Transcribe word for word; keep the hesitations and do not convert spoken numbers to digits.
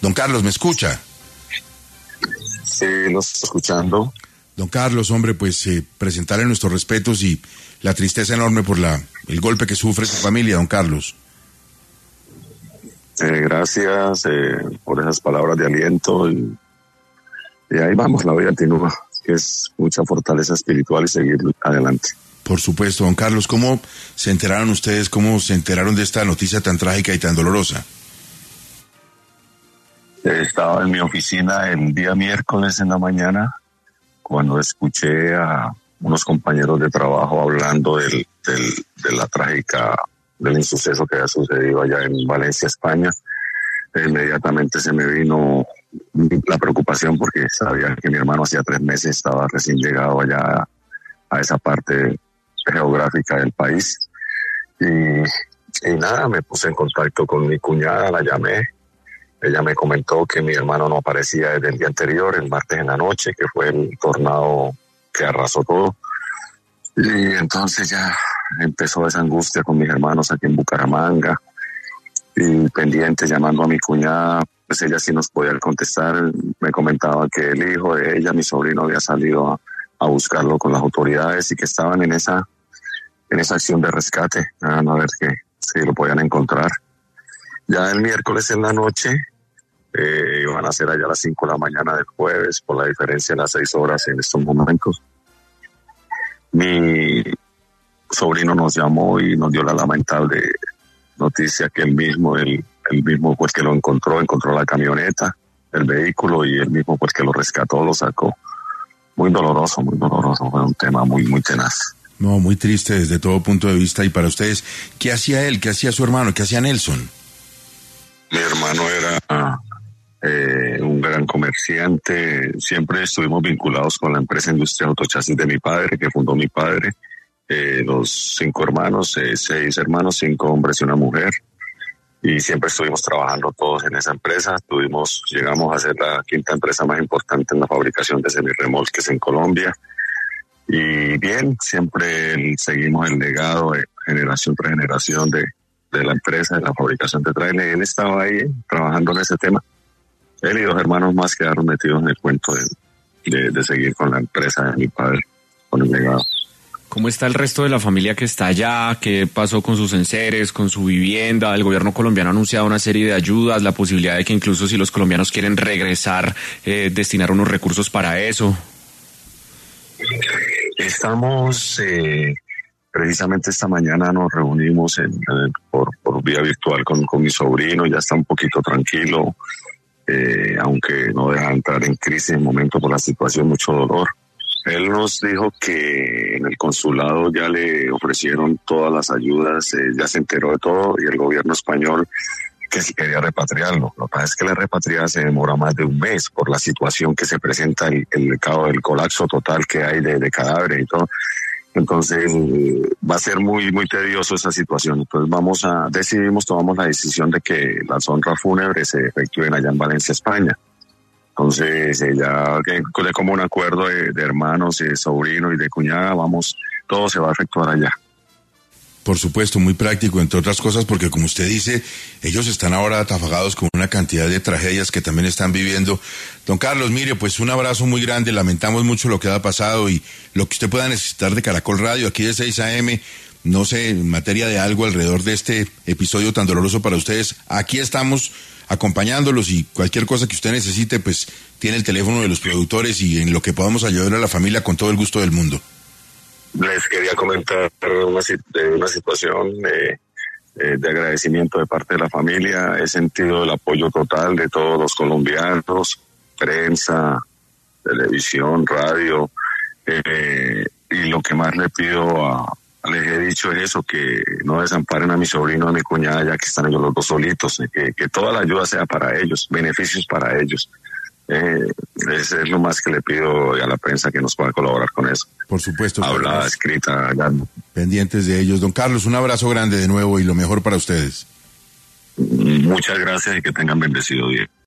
Don Carlos, ¿me escucha? Sí, lo estoy escuchando. Don Carlos, hombre, pues eh, presentarle nuestros respetos y la tristeza enorme por la el golpe que sufre su familia, don Carlos. Eh, gracias eh, por esas palabras de aliento y, y ahí vamos, la vida continúa, que es mucha fortaleza espiritual y seguir adelante. Por supuesto, don Carlos, ¿cómo se enteraron ustedes, cómo se enteraron de esta noticia tan trágica y tan dolorosa? Eh, estaba en mi oficina el día miércoles en la mañana cuando escuché a unos compañeros de trabajo hablando del, del, de la trágica, del insuceso que había sucedido allá en Valencia, España. E inmediatamente se me vino la preocupación porque sabía que mi hermano hacía tres meses estaba recién llegado allá a esa parte geográfica del país. Y, y nada, me puse en contacto con mi cuñada, la llamé. Ella me comentó que mi hermano no aparecía desde el día anterior, el martes en la noche, que fue el tornado que arrasó todo. Y entonces ya empezó esa angustia con mis hermanos aquí en Bucaramanga y pendiente llamando a mi cuñada, pues ella sí nos podía contestar. Me comentaba que el hijo de ella, mi sobrino, había salido a, a buscarlo con las autoridades y que estaban en esa en esa acción de rescate, a ver que si lo podían encontrar. Ya el miércoles en la noche eh, iban a ser allá a las cinco de la mañana del jueves, por la diferencia de las seis horas en estos momentos. Mi sobrino nos llamó y nos dio la lamentable noticia que él mismo, él, él mismo fue el que lo encontró, encontró la camioneta, el vehículo y él mismo fue el que lo rescató, lo sacó. Muy doloroso, muy doloroso, fue un tema muy, muy tenaz. No, muy triste desde todo punto de vista. Y para ustedes, ¿qué hacía él? ¿Qué hacía su hermano? ¿Qué hacía Nelson? Mi hermano era eh, un gran comerciante. Siempre estuvimos vinculados con la empresa Industria Autochasis de mi padre, que fundó mi padre. Eh, los cinco hermanos, eh, seis hermanos, cinco hombres y una mujer. Y siempre estuvimos trabajando todos en esa empresa. Tuvimos, llegamos a ser la quinta empresa más importante en la fabricación de semirremolques en Colombia. Y bien, siempre seguimos el legado de generación tras generación de, de la empresa, de la fabricación de trailers. Él estaba ahí trabajando en ese tema. Él y dos hermanos más quedaron metidos en el cuento de, de, de seguir con la empresa de mi padre, con el legado. ¿Cómo está el resto de la familia que está allá? ¿Qué pasó con sus enseres, con su vivienda? El gobierno colombiano ha anunciado una serie de ayudas, la posibilidad de que incluso si los colombianos quieren regresar, eh, destinar unos recursos para eso. Estamos, eh, precisamente esta mañana nos reunimos en, en, por, por vía virtual con, con mi sobrino, ya está un poquito tranquilo, eh, aunque no deja entrar en crisis en el momento por la situación, mucho dolor. Él nos dijo que en el consulado ya le ofrecieron todas las ayudas, eh, ya se enteró de todo y el gobierno español que si quería repatriarlo. Lo que pasa es que la repatriada se demora más de un mes por la situación que se presenta, el, el, el colapso total que hay de, de cadáveres y todo. Entonces eh, va a ser muy muy tedioso esa situación. Entonces vamos a, decidimos, tomamos la decisión de que las honras fúnebres se efectúen allá en Valencia, España. Entonces eh, ya que como un acuerdo de, de hermanos, de sobrinos y de cuñada, vamos, todo se va a efectuar allá. Por supuesto, muy práctico, entre otras cosas, porque como usted dice, ellos están ahora atafagados con una cantidad de tragedias que también están viviendo. Don Carlos, mire, pues un abrazo muy grande, lamentamos mucho lo que ha pasado y lo que usted pueda necesitar de Caracol Radio, aquí de seis a eme, no sé, en materia de algo alrededor de este episodio tan doloroso para ustedes, aquí estamos acompañándolos y cualquier cosa que usted necesite, pues tiene el teléfono de los productores y en lo que podamos ayudar a la familia con todo el gusto del mundo. Les quería comentar una, una situación de, de agradecimiento de parte de la familia. He sentido el apoyo total de todos los colombianos, prensa, televisión, radio. Eh, y lo que más le pido a, les he dicho es eso, que no desamparen a mi sobrino, a mi cuñada, ya que están ellos los dos solitos, que, que toda la ayuda sea para ellos, beneficios para ellos. Eh, ese es lo más que le pido a la prensa, que nos pueda colaborar con eso. Por supuesto. Hablada, escrita, ya. Pendientes de ellos. Don Carlos, un abrazo grande de nuevo y lo mejor para ustedes. Muchas gracias y que tengan bendecido día.